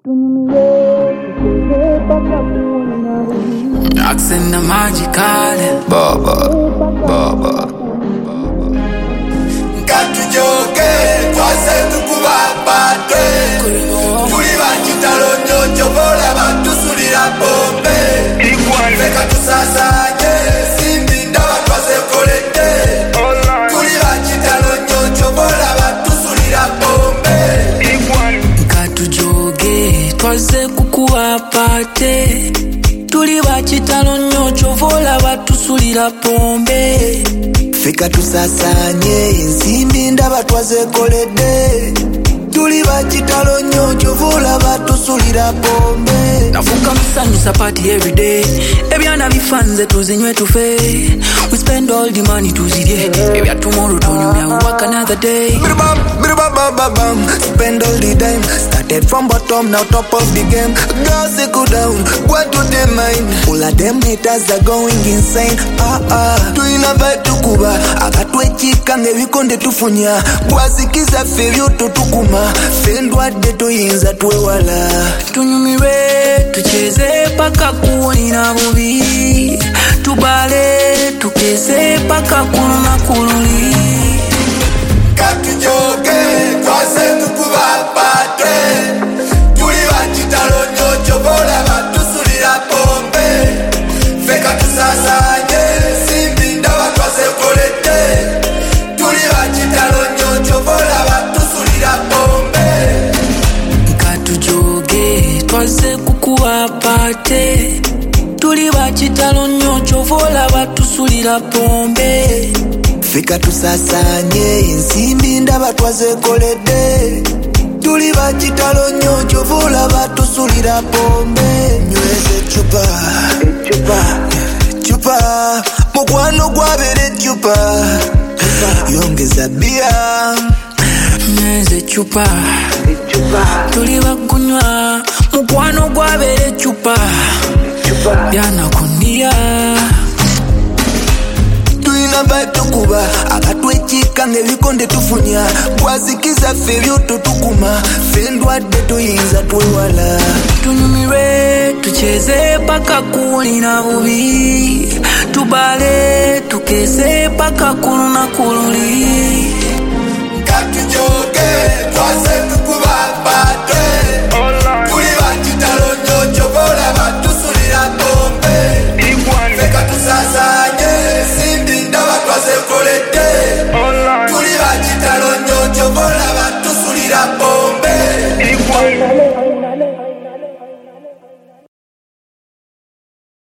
Accent the magical Baba Katujoke twase tukubapate tuli bakitalo nnyo kyobola batusulira bombe feka tusasanye simbi ndaba twazekoledde tuli bakitalo nnyo kyobola batusulira bombe Katujoke twaze kukubapate tuli bakitalo nnyo kyovola batusulira pombe feka tusasanye ensimbi ndaba twazekoledde tuli bakitalo nnyo kyovola batusulira pombe nafuka musanyusa party everyday ebyana bifanze tuzinywe tufe we spend all the money tuzirye ebya tomorrow tonyumya we work another day bam spend all the time started from bottom now top of the game girls they go down what do they mind all of them haters are going insane tuina vibe tukuba akatwekika ngebikonde tufunya bwasikiza ffe byototukuma fendwadde toyinza twewala tunyumirwe tucheze paka kuwulira bubi tubale tukeze paka kuluna kululi Katujoke twase tukubapate tuli bakitalo nnyo kyobola batusulira pombe feka tusasanye simbi ndaba twazekoledde tuli bakitalo nnyo kyobola batusulira pombe Katujoke twaze kukubapate tuli bakitalo nnyo kyovola batusulira pombe feka tusasanye ensimbi ndaba twazekoledde tuli bakitalo nnyo kyovola batusulira pombe nyweze chupa mukwano gwabera echupa yongeza bia nyweze chupa tuli bakunywa mukwano gwabera echupa byanakunia tuina vibe tukuba akatwekika ngebikonde tufunya bwasikiza ffe byototukuma fendwadde toyinza twewala tunyumirwe tucheze paka kuwulira bubi tubale tukeze paka kuluna kululi Katujoke twase tukubapate